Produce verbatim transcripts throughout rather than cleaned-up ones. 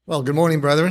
Well, good morning, brethren,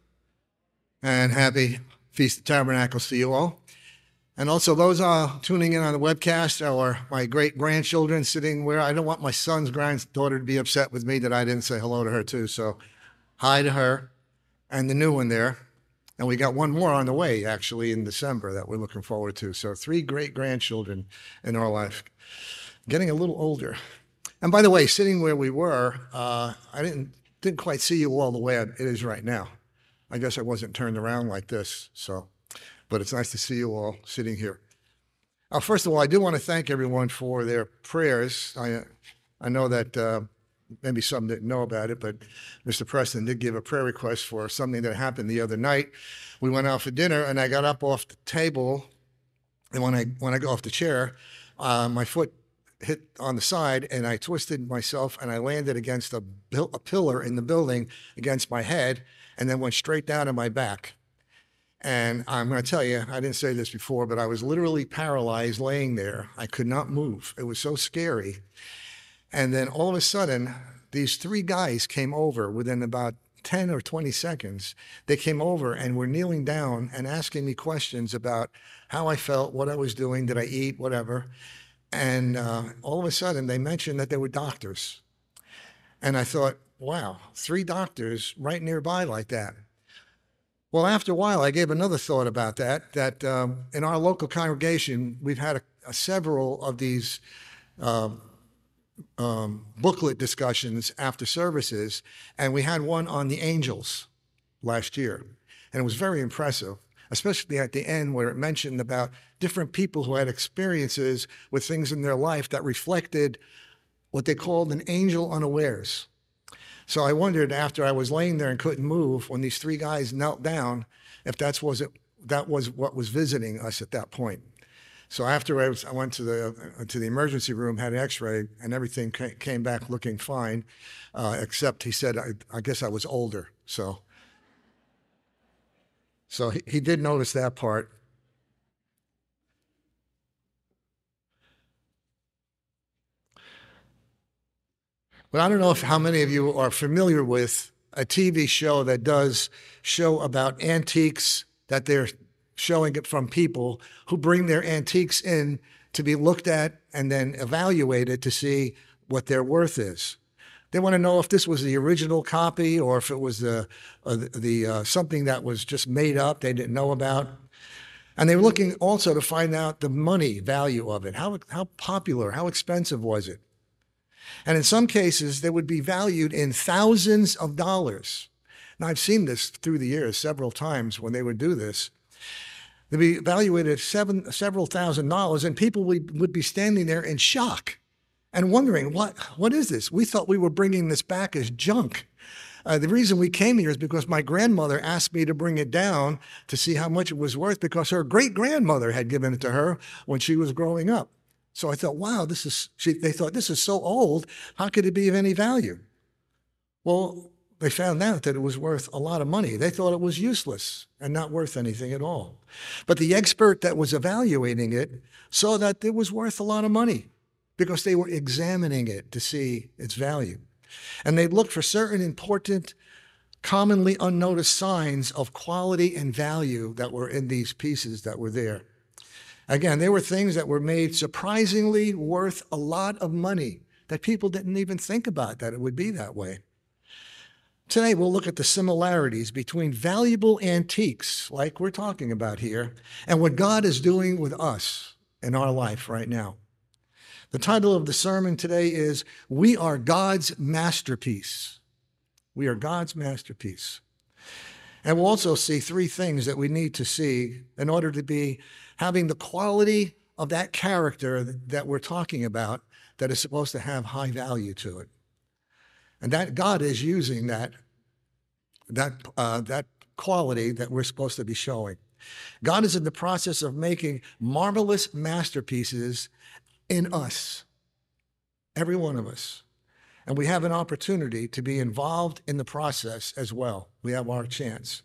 and happy Feast of Tabernacles to you all. And also those uh, tuning in on the webcast or my great-grandchildren sitting where I don't want my son's granddaughter to be upset with me that I didn't say hello to her too. So hi to her and the new one there. And we got one more on the way, actually, in December that we're looking forward to. So three great-grandchildren in our life, getting a little older. And by the way, sitting where we were, uh, I didn't didn't quite see you all the way it is right now. I guess I wasn't turned around like this, so, but it's nice to see you all sitting here. Uh, first of all, I do want to thank everyone for their prayers. I, I know that uh, maybe some didn't know about it, but Mister Preston did give a prayer request for something that happened the other night. We went out for dinner, and I got up off the table, and when I when I got off the chair, uh, my foot hit on the side, and I twisted myself, and I landed against a, a pillar in the building against my head, and then went straight down to my back. And I'm going to tell you, I didn't say this before, but I was literally paralyzed laying there. I could not move. It was so scary. And then all of a sudden, these three guys came over within about ten or twenty seconds. They came over and were kneeling down and asking me questions about how I felt, what I was doing, did I eat, whatever. And uh, all of a sudden, they mentioned that they were doctors. And I thought, wow, three doctors right nearby like that. Well, after a while, I gave another thought about that, that um, in our local congregation, we've had a, a several of these um, um, booklet discussions after services, and we had one on the angels last year. And it was very impressive, especially at the end where it mentioned about different people who had experiences with things in their life that reflected what they called an angel unawares. So I wondered after I was laying there and couldn't move, when these three guys knelt down, if that's was it, that was what was visiting us at that point. So after I, was, I went to the uh, to the emergency room, had an x-ray, and everything came back looking fine, uh, except he said, I, I guess I was older. So, so he, he did notice that part. But I don't know if how many of you are familiar with a T V show that does show about antiques that they're showing it from people who bring their antiques in to be looked at and then evaluated to see what their worth is. They want to know if this was the original copy or if it was the, uh, the uh, something that was just made up they didn't know about. And they were looking also to find out the money value of it. How, how popular, how expensive was it? And in some cases, they would be valued in thousands of dollars. Now, I've seen this through the years several times when they would do this. They'd be evaluated at seven, several thousand dollars, and people would, would be standing there in shock and wondering, what, what is this? We thought we were bringing this back as junk. Uh, the reason we came here is because my grandmother asked me to bring it down to see how much it was worth because her great-grandmother had given it to her when she was growing up. So I thought, wow, this is, she, they thought, this is so old, how could it be of any value? Well, they found out that it was worth a lot of money. They thought it was useless and not worth anything at all. But the expert that was evaluating it saw that it was worth a lot of money because they were examining it to see its value. And they looked for certain important, commonly unnoticed signs of quality and value that were in these pieces that were there. Again, they were things that were made surprisingly worth a lot of money that people didn't even think about that it would be that way. Today, we'll look at the similarities between valuable antiques, like we're talking about here, and what God is doing with us in our life right now. The title of the sermon today is, We Are God's Masterpiece. We are God's masterpiece. And we'll also see three things that we need to see in order to be having the quality of that character that we're talking about that is supposed to have high value to it. And that God is using that, that, uh, that quality that we're supposed to be showing. God is in the process of making marvelous masterpieces in us, every one of us. And we have an opportunity to be involved in the process as well. We have our chance.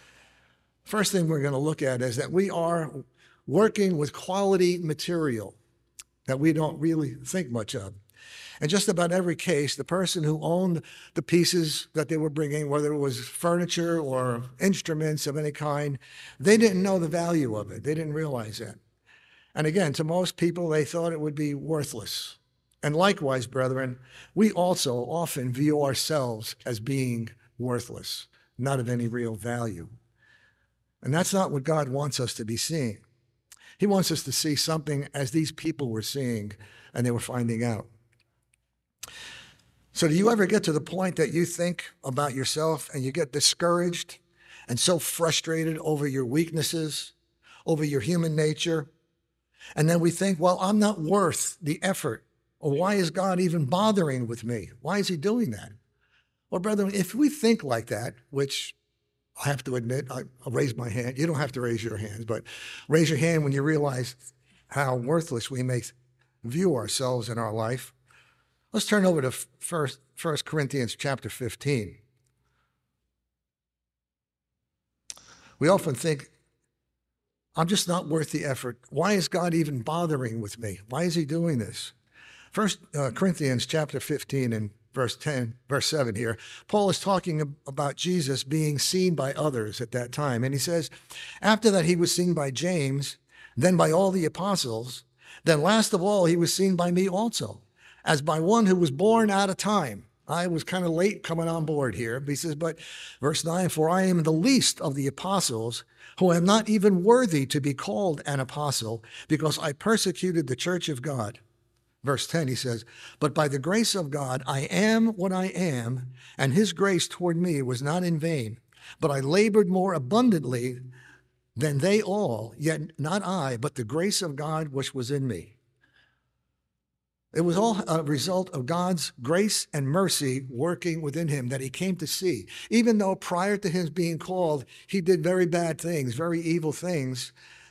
First thing we're going to look at is that we are working with quality material that we don't really think much of. In just about every case, the person who owned the pieces that they were bringing, whether it was furniture or instruments of any kind, they didn't know the value of it. They didn't realize that. And again, to most people, they thought it would be worthless. And likewise, brethren, we also often view ourselves as being worthless, not of any real value. And that's not what God wants us to be seeing. He wants us to see something as these people were seeing and they were finding out. So do you ever get to the point that you think about yourself and you get discouraged and so frustrated over your weaknesses, over your human nature? And then we think, well, I'm not worth the effort. Or why is God even bothering with me? Why is he doing that? Well, brethren, if we think like that, which I have to admit, I, I'll raise my hand. You don't have to raise your hands, but raise your hand when you realize how worthless we may view ourselves in our life. Let's turn over to First, First Corinthians chapter fifteen. We often think, I'm just not worth the effort. Why is God even bothering with me? Why is he doing this? First uh, Corinthians chapter fifteen and verse ten, verse seven here, Paul is talking about Jesus being seen by others at that time. And he says, after that he was seen by James, then by all the apostles, then last of all he was seen by me also, as by one who was born out of time. I was kind of late coming on board here. But he says, but verse nine, for I am the least of the apostles, who am not even worthy to be called an apostle, because I persecuted the church of God. Verse ten, he says, but by the grace of God, I am what I am, and his grace toward me was not in vain. But I labored more abundantly than they all, yet not I, but the grace of God which was in me. It was all a result of God's grace and mercy working within him that he came to see. Even though prior to his being called, he did very bad things, very evil things,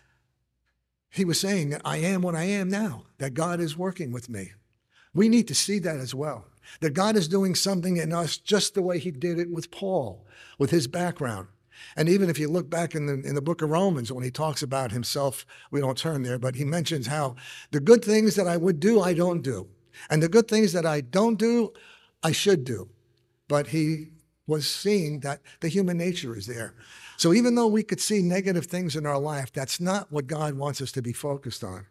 he was saying that I am what I am now, that God is working with me. We need to see that as well, that God is doing something in us just the way he did it with Paul, with his background. And even if you look back in the, in the book of Romans, when he talks about himself, we don't turn there, but he mentions how the good things that I would do, I don't do. And the good things that I don't do, I should do. But he was seeing that the human nature is there. So even though we could see negative things in our life, that's not what God wants us to be focused on.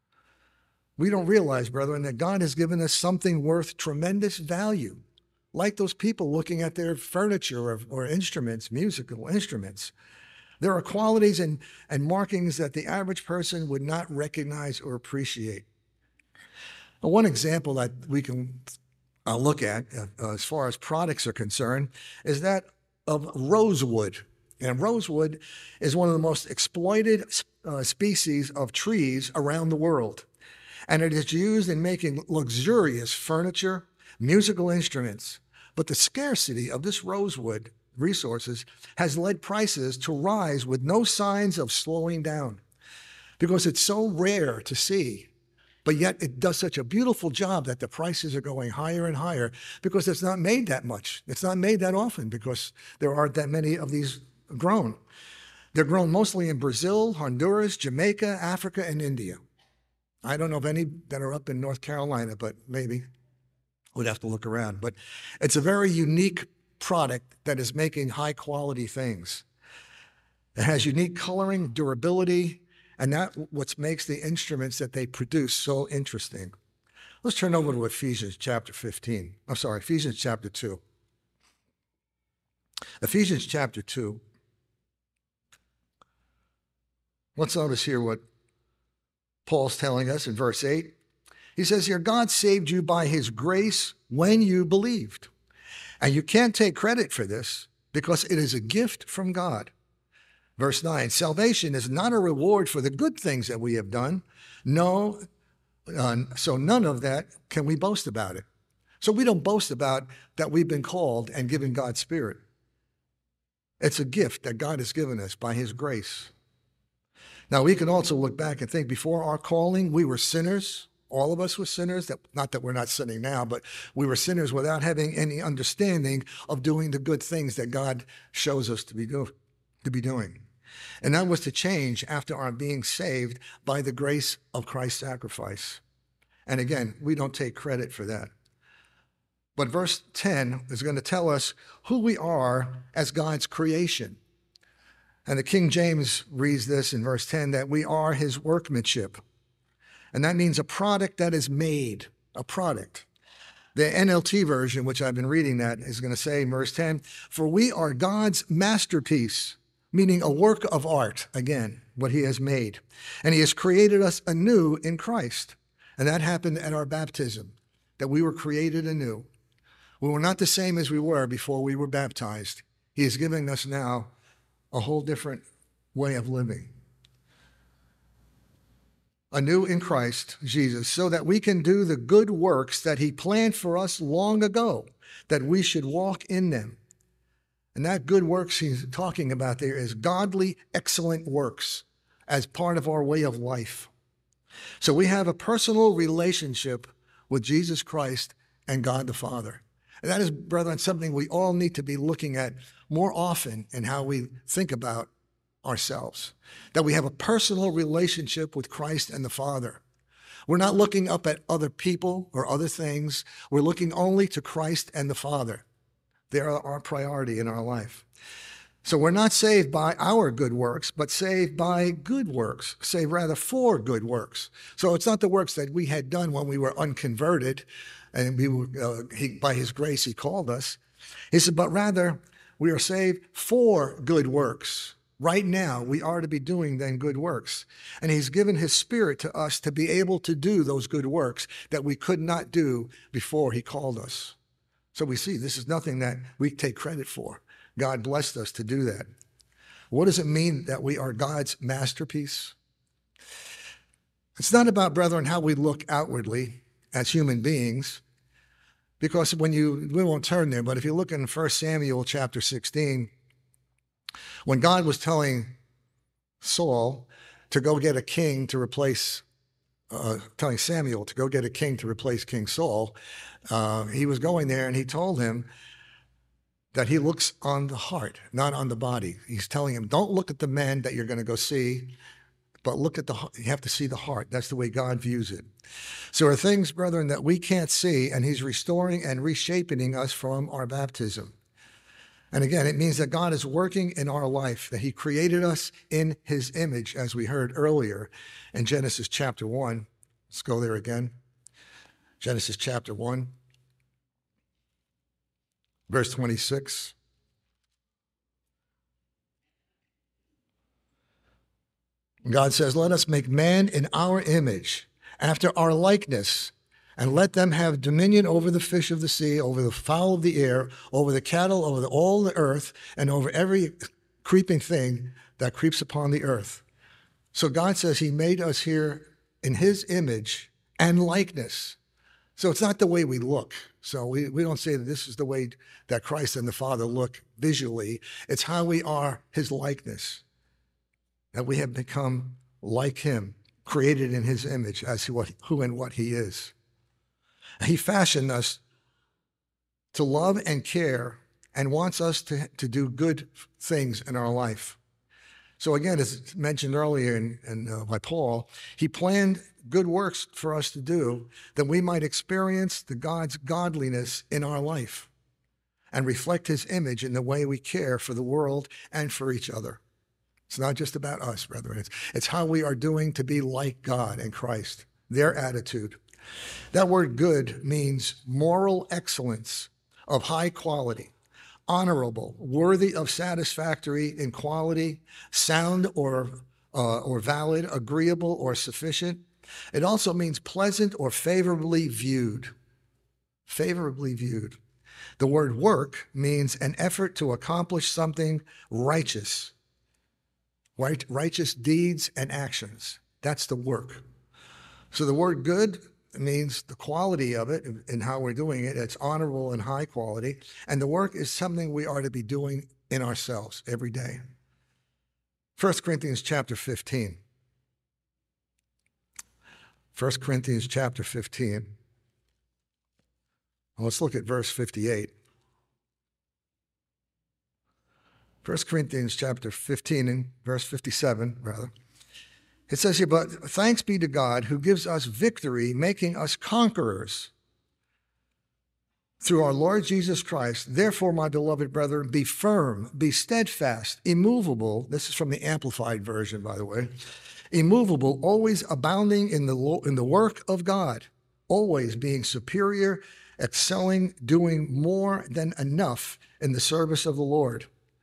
We don't realize, brethren, that God has given us something worth tremendous value. Like those people looking at their furniture or, or instruments, musical instruments. There are qualities and, and markings that the average person would not recognize or appreciate. Now, one example that we can uh, look at uh, as far as products are concerned is that of rosewood. And rosewood is one of the most exploited uh, species of trees around the world. And it is used in making luxurious furniture, musical instruments, but the scarcity of this rosewood resources has led prices to rise with no signs of slowing down because it's so rare to see, but yet it does such a beautiful job that the prices are going higher and higher because it's not made that much. It's not made that often because there aren't that many of these grown. They're grown mostly in Brazil, Honduras, Jamaica, Africa, and India. I don't know of any that are up in North Carolina, but maybe. We'd have to look around. But it's a very unique product that is making high quality things. It has unique coloring, durability, and that's what makes the instruments that they produce so interesting. Let's turn over to Ephesians chapter fifteen. I'm sorry, Ephesians chapter two. Ephesians chapter two. Let's notice here what Paul's telling us in verse eight. He says here, God saved you by his grace when you believed. And you can't take credit for this because it is a gift from God. Verse nine, salvation is not a reward for the good things that we have done. No, uh, so none of that can we boast about it. So we don't boast about that we've been called and given God's Spirit. It's a gift that God has given us by his grace. Now, we can also look back and think before our calling, we were sinners. All of us were sinners, that, not that we're not sinning now, but we were sinners without having any understanding of doing the good things that God shows us to be, do, to be doing. And that was to change after our being saved by the grace of Christ's sacrifice. And again, we don't take credit for that. But verse ten is going to tell us who we are as God's creation. And the King James reads this in verse ten, that we are his workmanship. And that means a product that is made, a product. The N L T version, which I've been reading that, is going to say in verse ten, for we are God's masterpiece, meaning a work of art, again, what he has made. And he has created us anew in Christ. And that happened at our baptism, that we were created anew. We were not the same as we were before we were baptized. He is giving us now a whole different way of living. Anew in Christ Jesus, so that we can do the good works that he planned for us long ago, that we should walk in them. And that good works he's talking about there is godly, excellent works as part of our way of life. So we have a personal relationship with Jesus Christ and God the Father. And that is, brethren, something we all need to be looking at more often in how we think about ourselves, that we have a personal relationship with Christ and the Father. We're not looking up at other people or other things. We're looking only to Christ and the Father. They're our priority in our life. So we're not saved by our good works, but saved by good works, saved rather for good works. So it's not the works that we had done when we were unconverted, and we were, uh, he, by his grace he called us. He said, but rather we are saved for good works. Right now, we are to be doing then good works. And he's given his Spirit to us to be able to do those good works that we could not do before he called us. So we see this is nothing that we take credit for. God blessed us to do that. What does it mean that we are God's masterpiece? It's not about, brethren, how we look outwardly as human beings, because when you, we won't turn there, but if you look in First Samuel chapter sixteen, when God was telling Saul to go get a king to replace, uh, telling Samuel to go get a king to replace King Saul, uh, he was going there and he told him that he looks on the heart, not on the body. He's telling him, don't look at the men that you're going to go see, but look at the, you have to see the heart. That's the way God views it. So there are things, brethren, that we can't see, and he's restoring and reshaping us from our baptism. And again, it means that God is working in our life, that he created us in his image, as we heard earlier in Genesis chapter one. Let's go there again. Genesis chapter one, verse twenty-six. God says, let us make man in our image, after our likeness, and let them have dominion over the fish of the sea, over the fowl of the air, over the cattle, over the, all the earth, and over every creeping thing that creeps upon the earth. So God says he made us here in his image and likeness. So it's not the way we look. So we, we don't say that this is the way that Christ and the Father look visually. It's how we are his likeness, that we have become like him, created in his image as who, who and what he is. He fashioned us to love and care and wants us to, to do good things in our life. So again, as mentioned earlier in, in, uh, by Paul, he planned good works for us to do that we might experience the God's godliness in our life and reflect his image in the way we care for the world and for each other. It's not just about us, brethren. It's, it's how we are doing to be like God and Christ, their attitude. That word good means moral excellence of high quality, honorable, worthy of satisfactory in quality, sound or, uh, or valid, agreeable or sufficient. It also means pleasant or favorably viewed, favorably viewed. The word work means an effort to accomplish something righteous, right? Righteous deeds and actions. That's the work. So the word good means the quality of it and how we're doing it. It's honorable and high quality. And the work is something we are to be doing in ourselves every day. First Corinthians chapter fifteen. First Corinthians chapter fifteen. Well, let's look at verse fifty-eight. First Corinthians chapter fifteen and verse fifty-seven, rather. It says here, but thanks be to God who gives us victory, making us conquerors through our Lord Jesus Christ. Therefore, my beloved brethren, be firm, be steadfast, immovable. This is from the Amplified Version, by the way. Immovable, always abounding in the, in the work of God, always being superior, excelling, doing more than enough in the service of the Lord.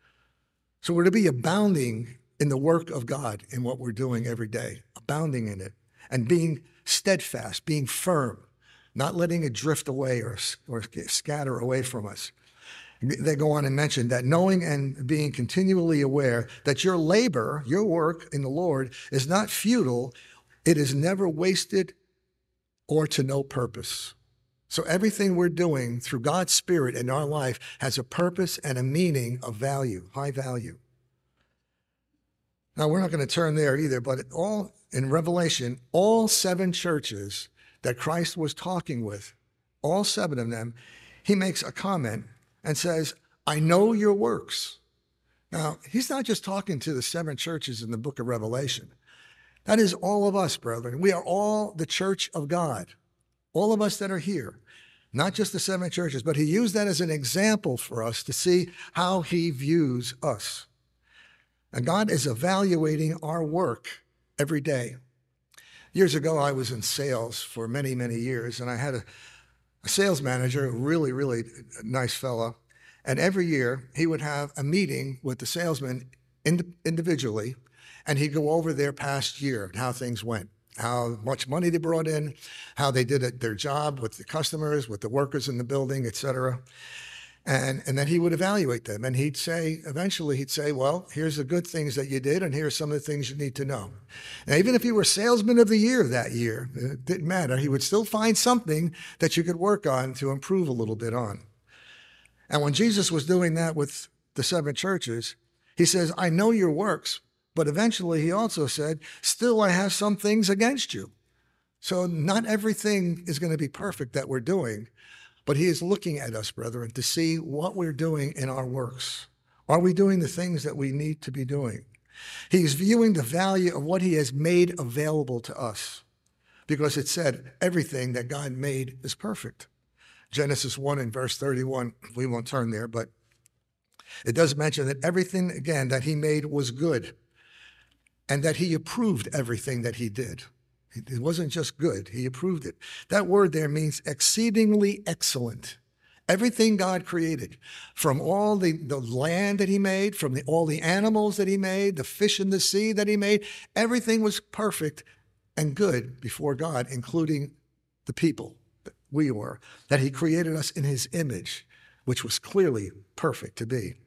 So we're to be abounding in the work of God in what we're doing every day, abounding in it, and being steadfast, being firm, not letting it drift away or, or scatter away from us. They go on and mention that knowing and being continually aware that your labor, your work in the Lord is not futile, it is never wasted or to no purpose. So everything we're doing through God's Spirit in our life has a purpose and a meaning of value, high value. Now, we're not going to turn there either, but all in Revelation, all seven churches that Christ was talking with, all seven of them, he makes a comment and says, I know your works. Now, he's not just talking to the seven churches in the book of Revelation. That is all of us, brethren. We are all the church of God, all of us that are here, not just the seven churches, but he used that as an example for us to see how he views us. And God is evaluating our work every day. Years ago, I was in sales for many, many years, and I had a, a sales manager, a really, really nice fellow. And every year, he would have a meeting with the salesmen ind- individually, and he'd go over their past year and how things went, how much money they brought in, how they did it, their job with the customers, with the workers in the building, et cetera. And, and then he would evaluate them. And he'd say, eventually he'd say, well, here's the good things that you did, and here's some of the things you need to know. Now, even if you were salesman of the year that year, it didn't matter. He would still find something that you could work on to improve a little bit on. And when Jesus was doing that with the seven churches, he says, I know your works, but eventually he also said, still I have some things against you. So not everything is going to be perfect that we're doing. But he is looking at us, brethren, to see what we're doing in our works. Are we doing the things that we need to be doing? He's viewing the value of what he has made available to us, because it said everything that God made is perfect. Genesis one and verse thirty-one, we won't turn there, but it does mention that everything, again, that he made was good, and that he approved everything that he did. It wasn't just good, he approved it. That word there means exceedingly excellent. Everything God created, from all the, the land that he made, from the, all the animals that he made, the fish in the sea that he made, everything was perfect and good before God, including the people that we were, that he created us in his image, which was clearly perfect to be.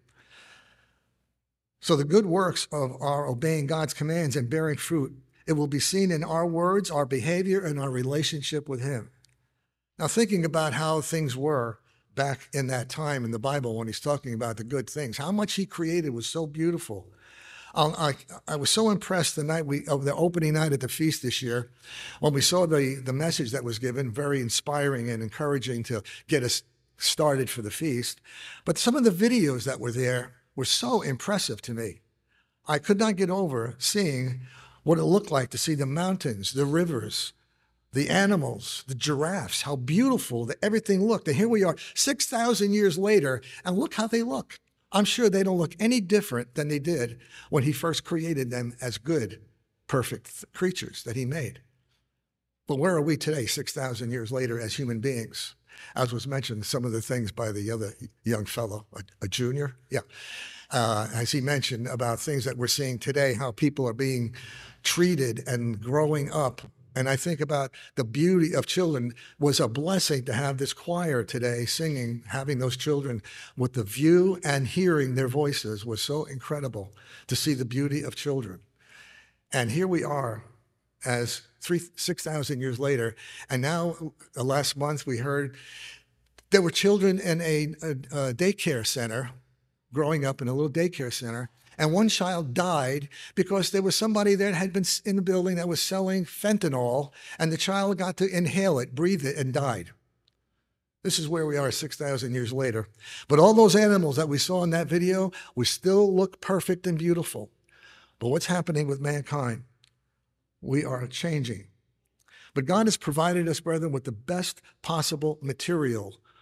So the good works of our obeying God's commands and bearing fruit, it will be seen in our words, our behavior, and our relationship with him. Now, thinking about how things were back in that time in the Bible when he's talking about the good things, how much he created was so beautiful. I, I was so impressed the night we, of the opening night at the feast this year, when we saw the, the message that was given, very inspiring and encouraging to get us started for the feast. But some of the videos that were there were so impressive to me. I could not get over seeing what it looked like to see the mountains, the rivers, the animals, the giraffes, how beautiful that everything looked. And here we are six thousand years later, and look how they look. I'm sure they don't look any different than they did when he first created them as good, perfect creatures that he made. But where are we today, six thousand years later, as human beings? As was mentioned, some of the things by the other young fellow, a, a junior, yeah. Uh, as he mentioned about things that we're seeing today, how people are being treated and growing up. And I think about the beauty of children. Was a blessing to have this choir today singing, having those children with the view and hearing their voices was so incredible to see the beauty of children. And here we are as three, six thousand years later. And now uh, last month we heard there were children in a, a, a daycare center, growing up in a little daycare center, and one child died because there was somebody there that had been in the building that was selling fentanyl, and the child got to inhale it, breathe it, and died. This is where we are six thousand years later. But all those animals that we saw in that video, we still look perfect and beautiful. But what's happening with mankind? We are changing. But God has provided us, brethren, with the best possible material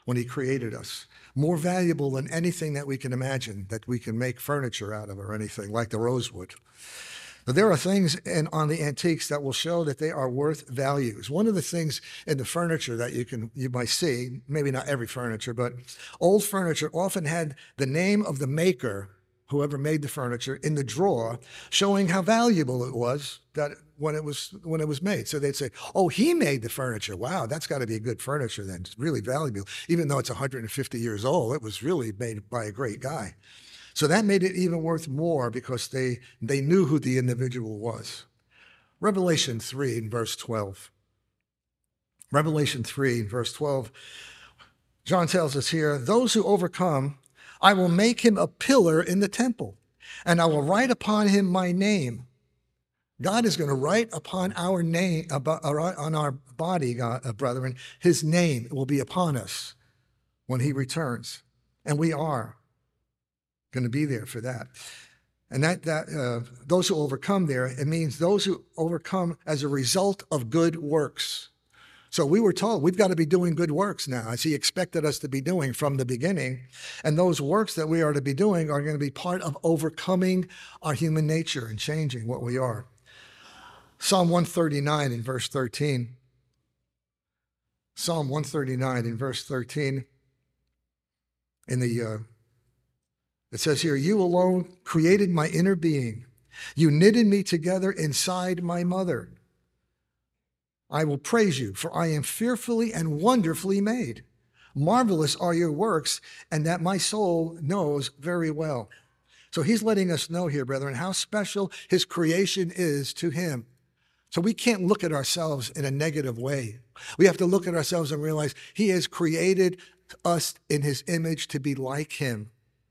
when he created us. More valuable than anything that we can imagine, that we can make furniture out of or anything, like the rosewood. But there are things in, on the antiques that will show that they are worth values. One of the things in the furniture that you can you might see, maybe not every furniture, but old furniture often had the name of the maker, whoever made the furniture, in the drawer, showing how valuable it was that when it was when it was made. So they'd say, "Oh, he made the furniture. Wow, that's got to be a good furniture then. It's really valuable. Even though it's one hundred fifty years old, it was really made by a great guy." So that made it even worth more because they they knew who the individual was. Revelation three in verse twelve. Revelation three in verse twelve. John tells us here, "Those who overcome, I will make him a pillar in the temple, and I will write upon him my name." God is going to write upon our name, on our body, God, uh, brethren, his name will be upon us when he returns. And we are going to be there for that. And that, that uh, those who overcome there, it means those who overcome as a result of good works. So we were told we've got to be doing good works now, as he expected us to be doing from the beginning. And those works that we are to be doing are going to be part of overcoming our human nature and changing what we are. Psalm one thirty-nine in verse thirteen. Psalm one thirty-nine in verse thirteen. In the, uh, it says here, "You alone created my inner being. You knitted me together inside my mother. I will praise you, for I am fearfully and wonderfully made. Marvelous are your works, and that my soul knows very well." So he's letting us know here, brethren, how special his creation is to him. So we can't look at ourselves in a negative way. We have to look at ourselves and realize he has created us in his image to be like him.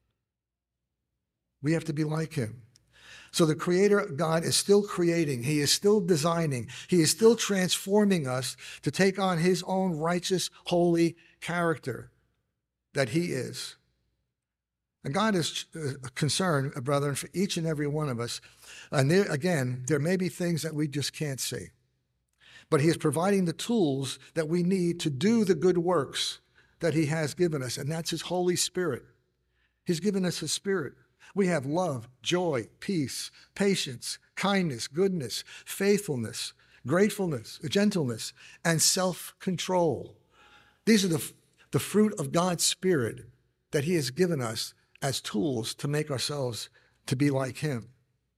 We have to be like him. So the Creator God is still creating. He is still designing. He is still transforming us to take on his own righteous, holy character that he is. And God is concerned, brethren, for each and every one of us. And there, again, there may be things that we just can't see. But he is providing the tools that we need to do the good works that he has given us. And that's his Holy Spirit. He's given us his Spirit. We have love, joy, peace, patience, kindness, goodness, faithfulness, gratefulness, gentleness, and self-control. These are the, the fruit of God's Spirit that he has given us as tools to make ourselves to be like him.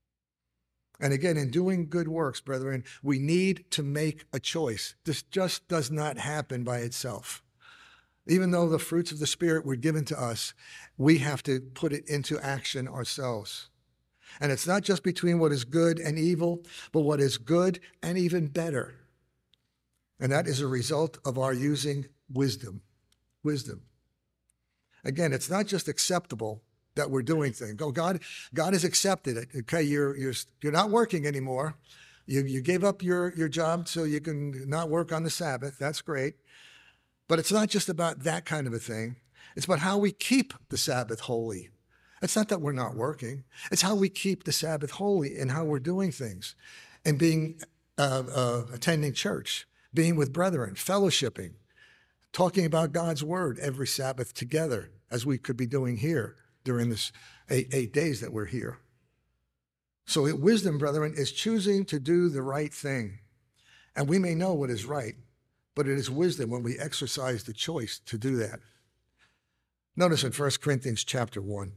And again, in doing good works, brethren, we need to make a choice. This just does not happen by itself. Even though the fruits of the Spirit were given to us, we have to put it into action ourselves. And it's not just between what is good and evil, but what is good and even better. And that is a result of our using wisdom. Wisdom. Again, it's not just acceptable that we're doing things. Oh, God, God has accepted it. Okay, you're you're you're not working anymore. You you gave up your your job so you can not work on the Sabbath. That's great. But it's not just about that kind of a thing. It's about how we keep the Sabbath holy. It's not that we're not working. It's how we keep the Sabbath holy and how we're doing things and being uh, uh, attending church, being with brethren, fellowshipping, talking about God's word every Sabbath together, as we could be doing here during this eight, eight days that we're here. So it, wisdom, brethren, is choosing to do the right thing. And we may know what is right, but it is wisdom when we exercise the choice to do that. Notice in First Corinthians chapter one.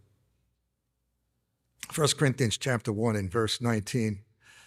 First Corinthians chapter one in verse nineteen.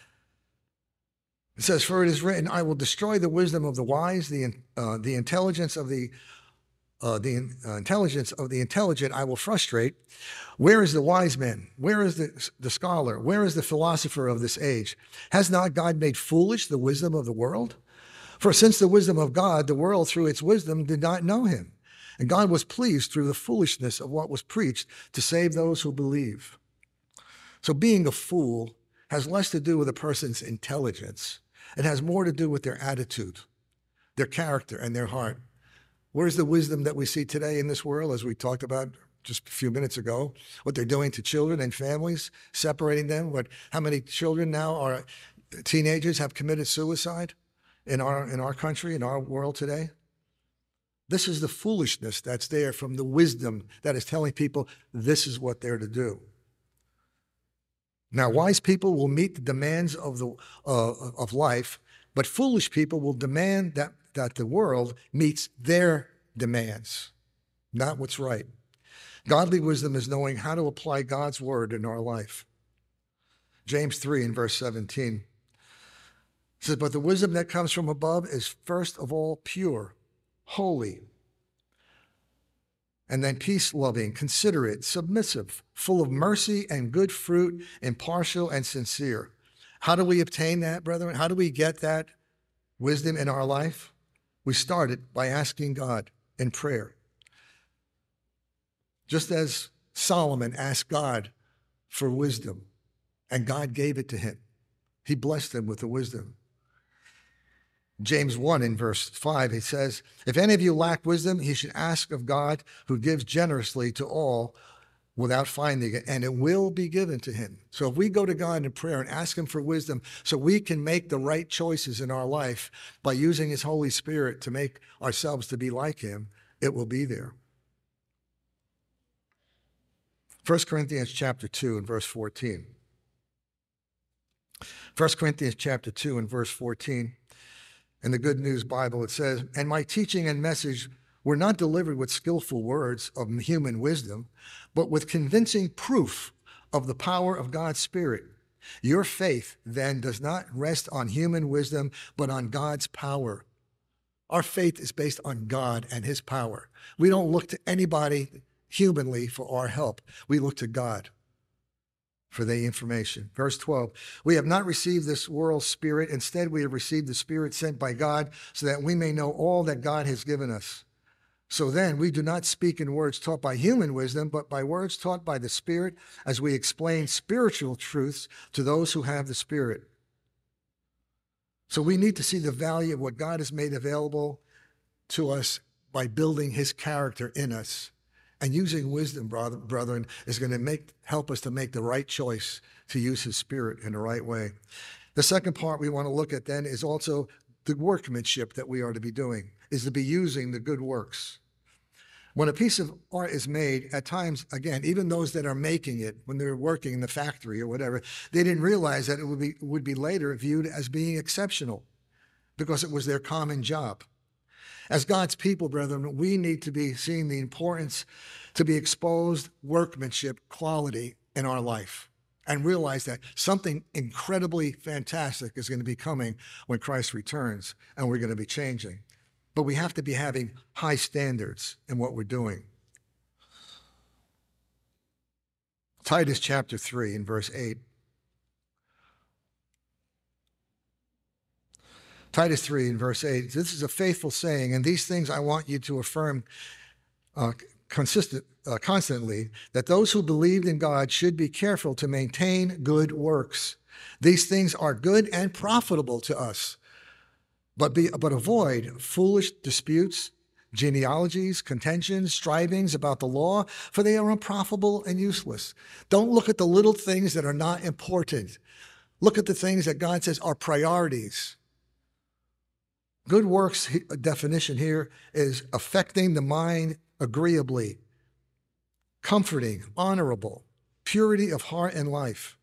It says, "For it is written, I will destroy the wisdom of the wise, the, uh, the intelligence of the uh, the uh, intelligence of the intelligent I will frustrate. Where is the wise man? Where is the, the scholar? Where is the philosopher of this age? Has not God made foolish the wisdom of the world? For since the wisdom of God, the world through its wisdom did not know him. And God was pleased through the foolishness of what was preached to save those who believe." So being a fool has less to do with a person's intelligence. It has more to do with their attitude, their character, and their heart. Where's the wisdom that we see today in this world, as we talked about just a few minutes ago, what they're doing to children and families, separating them? What, how many children now are teenagers have committed suicide in our, in our country, in our world today? This is the foolishness that's there from the wisdom that is telling people this is what they're to do. Now, wise people will meet the demands of, the, uh, of life, but foolish people will demand that, that the world meets their demands, not what's right. Godly wisdom is knowing how to apply God's word in our life. James three in verse seventeen says, but the wisdom that comes from above is first of all pure, holy, and then peace-loving, considerate, submissive, full of mercy and good fruit, impartial and sincere. How do we obtain that, brethren? How do we get that wisdom in our life? We start it by asking God in prayer. Just as Solomon asked God for wisdom, and God gave it to him. He blessed him with the wisdom. James one in verse five, he says, if any of you lack wisdom, he should ask of God, who gives generously to all without finding it, and it will be given to him. So if we go to God in prayer and ask him for wisdom so we can make the right choices in our life by using his Holy Spirit to make ourselves to be like him, it will be there. First Corinthians chapter two and verse fourteen. First Corinthians chapter two and verse fourteen. In the Good News Bible, it says, and my teaching and message were not delivered with skillful words of human wisdom, but with convincing proof of the power of God's Spirit. Your faith, then, does not rest on human wisdom, but on God's power. Our faith is based on God and his power. We don't look to anybody humanly for our help. We look to God for the information. Verse twelve, we have not received this world's spirit. Instead, we have received the Spirit sent by God so that we may know all that God has given us. So then, we do not speak in words taught by human wisdom, but by words taught by the Spirit, as we explain spiritual truths to those who have the Spirit. So we need to see the value of what God has made available to us by building his character in us. And using wisdom, brother, brethren, is going to make help us to make the right choice to use his Spirit in the right way. The second part we want to look at then is also the workmanship that we are to be doing, is to be using the good works. When a piece of art is made, at times, again, even those that are making it, when they're working in the factory or whatever, they didn't realize that it would be, would be later viewed as being exceptional because it was their common job. As God's people, brethren, we need to be seeing the importance to be exposed workmanship quality in our life and realize that something incredibly fantastic is going to be coming when Christ returns, and we're going to be changing. But we have to be having high standards in what we're doing. Titus chapter three and verse eight. Titus three and verse eight, this is a faithful saying, and these things I want you to affirm uh, consistent, uh, constantly, that those who believed in God should be careful to maintain good works. These things are good and profitable to us, but, be, but avoid foolish disputes, genealogies, contentions, strivings about the law, for they are unprofitable and useless. Don't look at the little things that are not important. Look at the things that God says are priorities. Good works definition here is affecting the mind agreeably, comforting, honorable, purity of heart and life.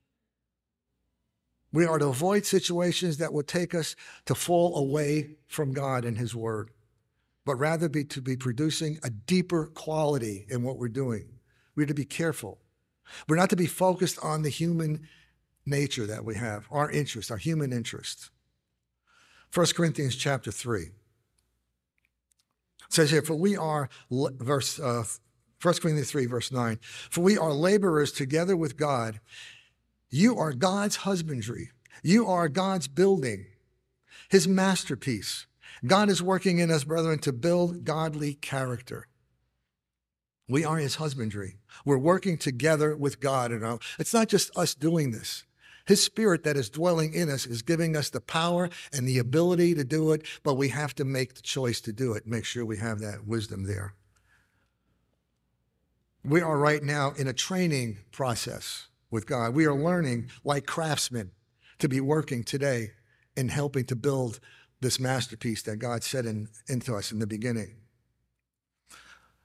We are to avoid situations that would take us to fall away from God and his word, but rather be to be producing a deeper quality in what we're doing. We're to be careful. We're not to be focused on the human nature that we have, our interest, our human interest. First Corinthians chapter three. It says here, for we are, verse, uh, First Corinthians three, verse nine, for we are laborers together with God. You are God's husbandry. You are God's building, his masterpiece. God is working in us, brethren, to build godly character. We are his husbandry. We're working together with God. And it's not just us doing this. His Spirit that is dwelling in us is giving us the power and the ability to do it, but we have to make the choice to do it. Make sure we have that wisdom there. We are right now in a training process with God. We are learning like craftsmen to be working today in helping to build this masterpiece that God set in, into us in the beginning.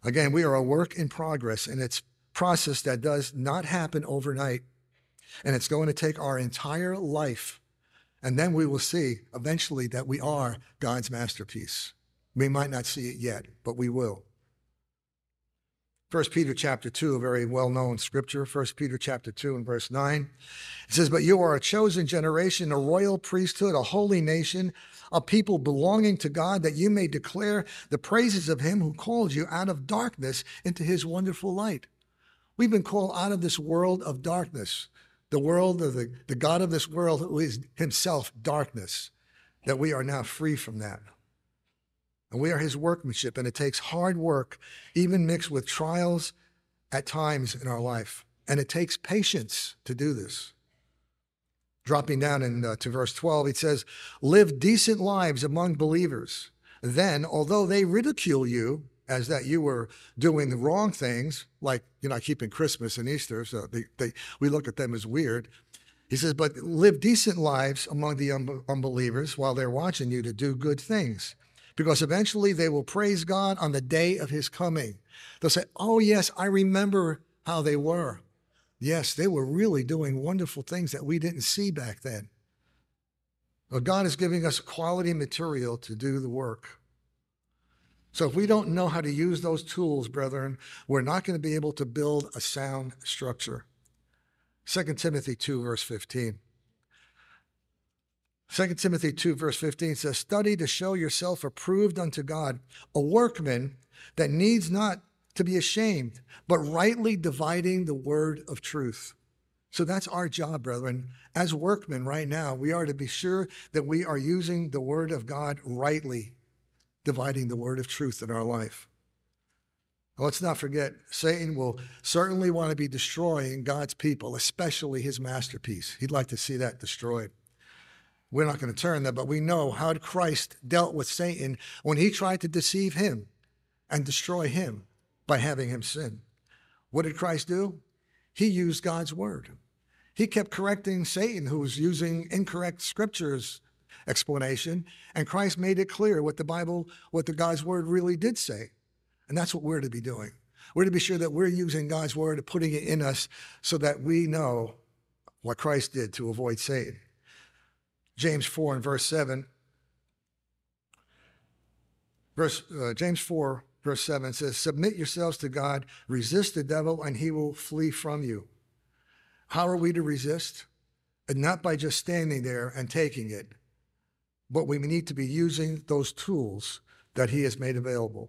Again, we are a work in progress, and it's a process that does not happen overnight. And it's going to take our entire life. And then we will see eventually that we are God's masterpiece. We might not see it yet, but we will. First Peter chapter two, a very well-known scripture. First Peter chapter two and verse nine. It says, "But you are a chosen generation, a royal priesthood, a holy nation, a people belonging to God, that you may declare the praises of him who called you out of darkness into his wonderful light." We've been called out of this world of darkness, the world of the, the God of this world who is himself darkness, that we are now free from that. And we are his workmanship, and it takes hard work, even mixed with trials at times in our life. And it takes patience to do this. Dropping down in, uh, to verse twelve, it says, "Live decent lives among believers. Then, although they ridicule you as that you were doing the wrong things, like you're not keeping Christmas and Easter, so they, they, we look at them as weird." He says, "But live decent lives among the un- unbelievers while they're watching you to do good things. Because eventually they will praise God on the day of his coming." They'll say, "Oh, yes, I remember how they were. Yes, they were really doing wonderful things that we didn't see back then." Well, God is giving us quality material to do the work. So if we don't know how to use those tools, brethren, we're not going to be able to build a sound structure. Second Timothy two, verse fifteen. Second Timothy two, verse fifteen says, "Study to show yourself approved unto God, a workman that needs not to be ashamed, but rightly dividing the word of truth." So that's our job, brethren. As workmen right now, we are to be sure that we are using the word of God rightly, dividing the word of truth in our life. Let's not forget, Satan will certainly want to be destroying God's people, especially his masterpiece. He'd like to see that destroyed. We're not going to turn there, but we know how Christ dealt with Satan when he tried to deceive him and destroy him by having him sin. What did Christ do? He used God's word. He kept correcting Satan, who was using incorrect scriptures explanation, and Christ made it clear what the Bible, what the God's word really did say. And that's what we're to be doing. We're to be sure that we're using God's word and putting it in us so that we know what Christ did to avoid Satan. James four and verse seven. Verse, uh, James four, verse seven says, "Submit yourselves to God, resist the devil, and he will flee from you." How are we to resist? And not by just standing there and taking it, but we need to be using those tools that he has made available.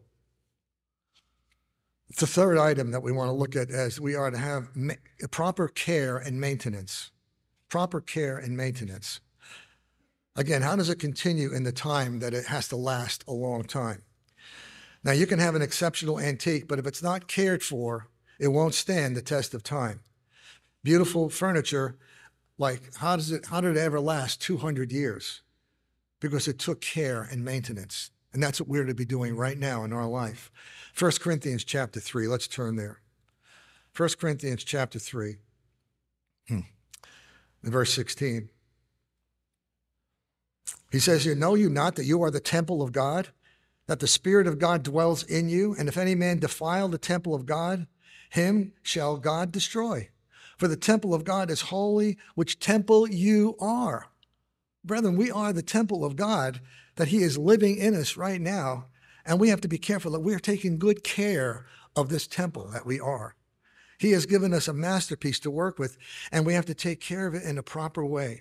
The third item that we want to look at is we are to have ma- proper care and maintenance. Proper care and maintenance. Again, how does it continue in the time that it has to last a long time? Now, you can have an exceptional antique, but if it's not cared for, it won't stand the test of time. Beautiful furniture, like how does it, how did it ever last two hundred years? Because it took care and maintenance. And that's what we're to be doing right now in our life. First Corinthians chapter three, let's turn there. First Corinthians chapter three, hmm. in verse sixteen. He says here, "Know you not that you are the temple of God, that the Spirit of God dwells in you? And if any man defile the temple of God, him shall God destroy. For the temple of God is holy, which temple you are." Brethren, we are the temple of God, that he is living in us right now. And we have to be careful that we are taking good care of this temple that we are. He has given us a masterpiece to work with, and we have to take care of it in a proper way.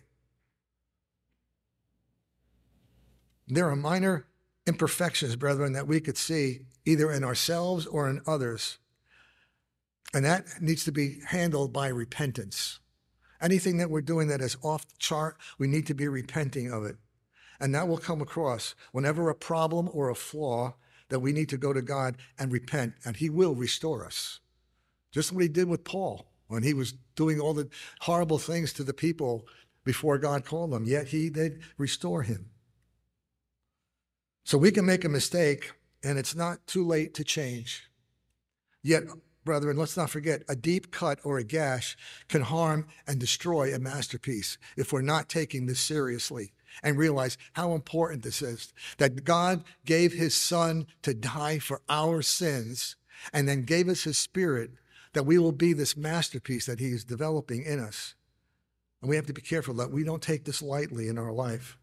There are minor imperfections, brethren, that we could see either in ourselves or in others. And that needs to be handled by repentance. Anything that we're doing that is off the chart, we need to be repenting of it. And that will come across whenever a problem or a flaw that we need to go to God and repent, and he will restore us. Just what he did with Paul when he was doing all the horrible things to the people before God called him, yet he did restore him. So we can make a mistake, and it's not too late to change. Yet, brethren, let's not forget, a deep cut or a gash can harm and destroy a masterpiece if we're not taking this seriously and realize how important this is, that God gave his son to die for our sins, and then gave us his Spirit that we will be this masterpiece that he is developing in us. And we have to be careful that we don't take this lightly in our life.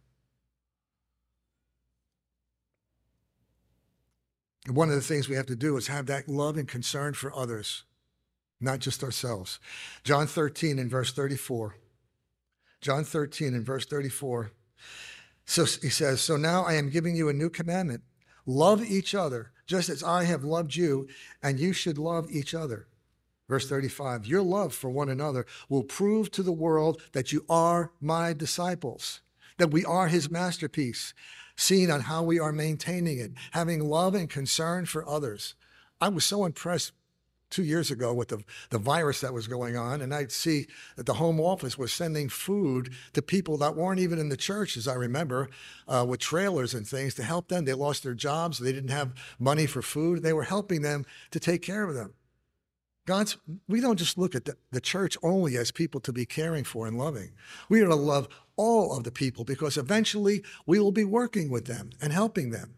And one of the things we have to do is have that love and concern for others, not just ourselves. John thirteen and verse thirty-four. John thirteen and verse thirty-four. So he says, so now I am giving you a new commandment. Love each other, just as I have loved you, and you should love each other. Verse thirty-five, your love for one another will prove to the world that you are my disciples, that we are his masterpiece, seen on how we are maintaining it, having love and concern for others. I was so impressed two years ago with the, the virus that was going on, and I'd see that the Home Office was sending food to people that weren't even in the church, as I remember, uh, with trailers and things to help them. They lost their jobs. They didn't have money for food. They were helping them to take care of them. God's, we don't just look at the, the church only as people to be caring for and loving. We are to love all of the people because eventually we will be working with them and helping them.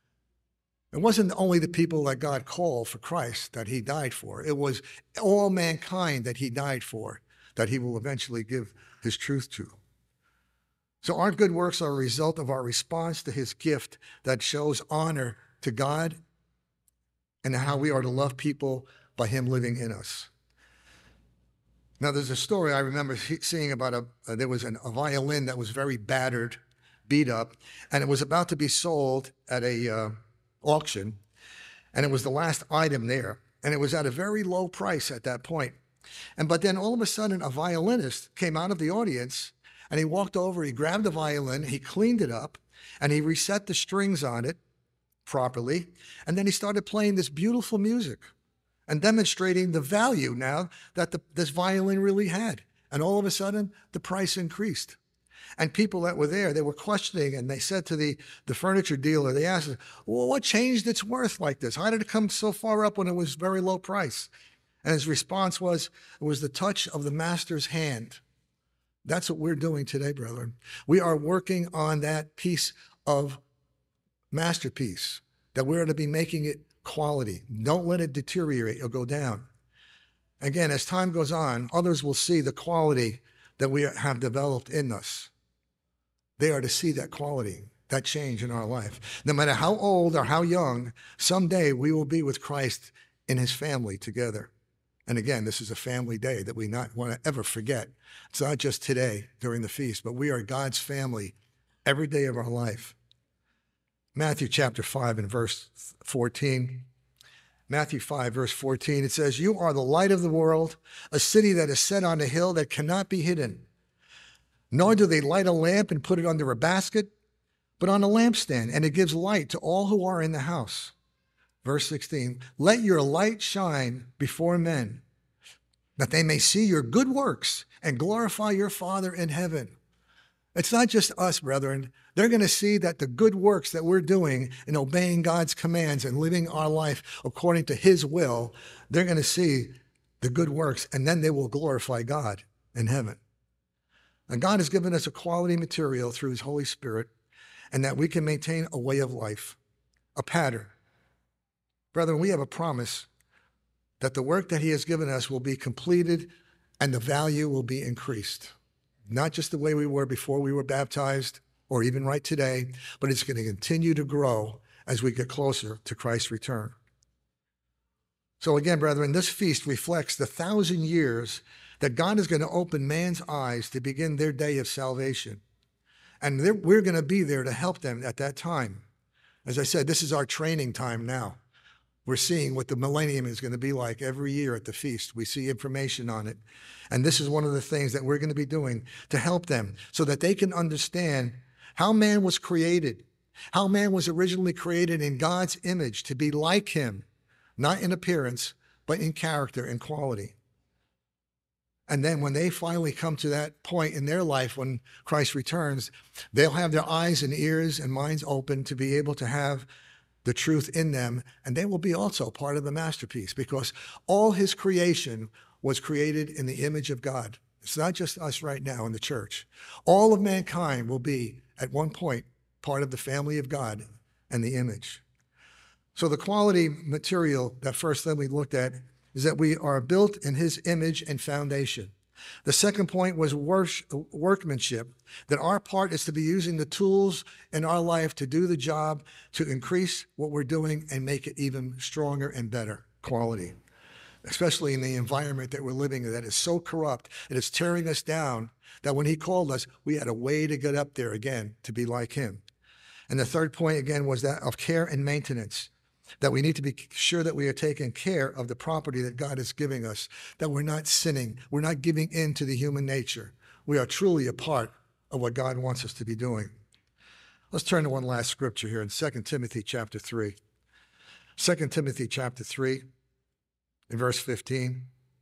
It wasn't only the people that God called for Christ that he died for. It was all mankind that he died for, that he will eventually give his truth to. So our good works are a result of our response to his gift that shows honor to God and how we are to love people by him living in us. Now, there's a story I remember seeing about a, uh, there was an, a violin that was very battered, beat up, and it was about to be sold at a uh, auction, and it was the last item there, and it was at a very low price at that point. And but then all of a sudden, a violinist came out of the audience, and he walked over, he grabbed the violin, he cleaned it up, and he reset the strings on it properly, and then he started playing this beautiful music and demonstrating the value now that the, this violin really had. And all of a sudden, the price increased. And people that were there, they were questioning, and they said to the, the furniture dealer, they asked, well, what changed its worth like this? How did it come so far up when it was very low price? And his response was, it was the touch of the master's hand. That's what we're doing today, brethren. We are working on that piece of masterpiece, that we're to be making it quality. Don't let it deteriorate or go down. Again, as time goes on, others will see the quality that we have developed in us. They are to see that quality, that change in our life. No matter how old or how young, someday we will be with Christ in his family together. And again, this is a family day that we not want to ever forget. It's not just today during the feast, but we are God's family every day of our life. Matthew chapter five and verse fourteen. Matthew five, verse fourteen, it says, you are the light of the world, a city that is set on a hill that cannot be hidden. Nor do they light a lamp and put it under a basket, but on a lampstand, and it gives light to all who are in the house. Verse sixteen, let your light shine before men, that they may see your good works and glorify your Father in heaven. It's not just us, brethren. They're going to see that the good works that we're doing in obeying God's commands and living our life according to his will, they're going to see the good works, and then they will glorify God in heaven. And God has given us a quality material through his Holy Spirit, and that we can maintain a way of life, a pattern. Brethren, we have a promise that the work that he has given us will be completed and the value will be increased. Not just the way we were before we were baptized or even right today, but it's going to continue to grow as we get closer to Christ's return. So again, brethren, this feast reflects the thousand years that God is going to open man's eyes to begin their day of salvation. And we're going to be there to help them at that time. As I said, this is our training time now. We're seeing what the millennium is going to be like every year at the feast. We see information on it. And this is one of the things that we're going to be doing to help them so that they can understand how man was created, how man was originally created in God's image to be like him, not in appearance, but in character and quality. And then when they finally come to that point in their life when Christ returns, they'll have their eyes and ears and minds open to be able to have the truth in them, and they will be also part of the masterpiece because all his creation was created in the image of God. It's not just us right now in the church. All of mankind will be, at one point, part of the family of God and the image. So the quality material, that first thing we looked at, is that we are built in his image and foundation. The second point was workmanship, that our part is to be using the tools in our life to do the job, to increase what we're doing and make it even stronger and better quality, especially in the environment that we're living in that is so corrupt, it is tearing us down, that when he called us, we had a way to get up there again to be like him. And the third point, again, was that of care and maintenance, that we need to be sure that we are taking care of the property that God is giving us, that we're not sinning, we're not giving in to the human nature. We are truly a part of what God wants us to be doing. Let's turn to one last scripture here in Second Timothy chapter three. Second Timothy chapter three, in verse fifteen.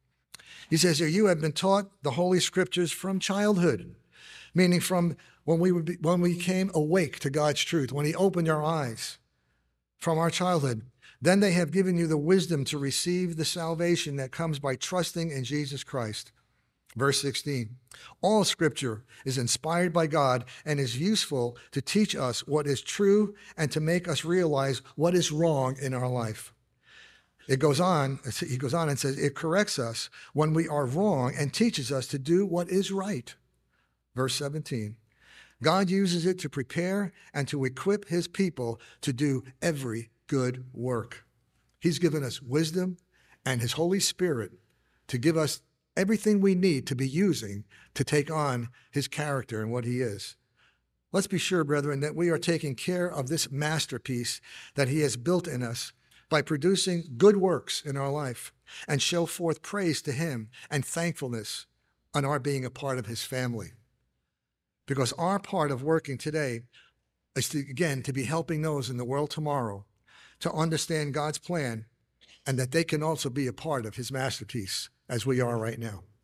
He says here, you have been taught the Holy Scriptures from childhood, meaning from when we, would be, when we came awake to God's truth, when he opened our eyes from our childhood. Then they have given you the wisdom to receive the salvation that comes by trusting in Jesus Christ. Verse sixteen, all Scripture is inspired by God and is useful to teach us what is true and to make us realize what is wrong in our life. It goes on, he goes on and says, it corrects us when we are wrong and teaches us to do what is right. Verse seventeen, God uses it to prepare and to equip his people to do every good work. He's given us wisdom and his Holy Spirit to give us everything we need to be using to take on his character and what he is. Let's be sure, brethren, that we are taking care of this masterpiece that he has built in us by producing good works in our life and show forth praise to him and thankfulness on our being a part of his family. Because our part of working today is, to, again, to be helping those in the world tomorrow to understand God's plan and that they can also be a part of his masterpiece as we are right now.